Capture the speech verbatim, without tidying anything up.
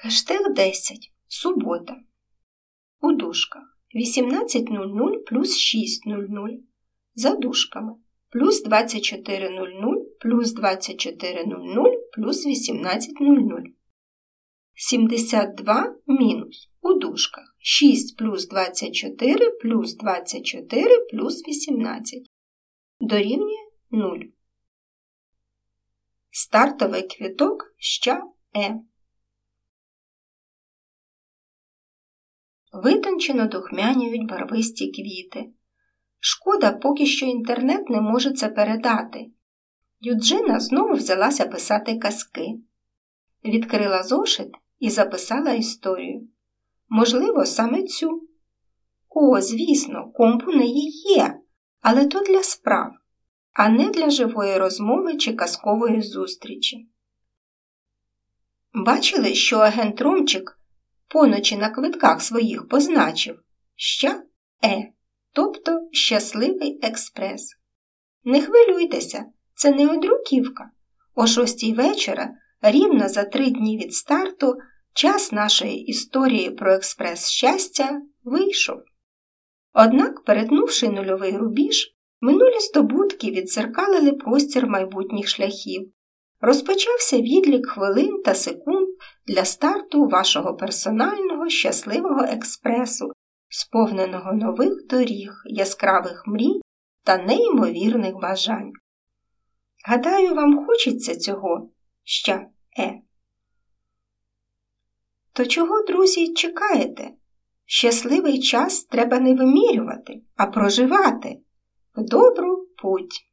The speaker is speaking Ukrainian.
Хештег десять. Субота. У дужках вісімнадцять нуль нуль плюс шість нуль нуль. За дужками плюс двадцять чотири нуль нуль плюс двадцять чотири нуль нуль плюс вісімнадцять нуль нуль. сімдесят два мінус у дужках шість плюс двадцять чотири плюс двадцять чотири плюс вісімнадцять. Дорівнює нуль. Стартовий квіток ща Е. Витончено духмяніють барвисті квіти. Шкода, поки що інтернет не може це передати. Юджина знову взялася писати казки. Відкрила зошит і записала історію. Можливо, саме цю. О, звісно, комп у неї є, але то для справ, а не для живої розмови чи казкової зустрічі. Бачили, що агент Ромчик поночі на квитках своїх позначив «Ща Е», тобто «Щасливий експрес». Не хвилюйтеся, це не одруківка. О шостій вечора, рівно за три дні від старту, час нашої історії про експрес щастя вийшов. Однак, перетнувши нульовий рубіж, минулі здобутки віддзеркалили простір майбутніх шляхів. Розпочався відлік хвилин та секунд для старту вашого персонального щасливого експресу, сповненого нових доріг, яскравих мрій та неймовірних бажань. Гадаю, вам хочеться цього ща Е. То чого, друзі, чекаєте? Щасливий час треба не вимірювати, а проживати. В добру путь!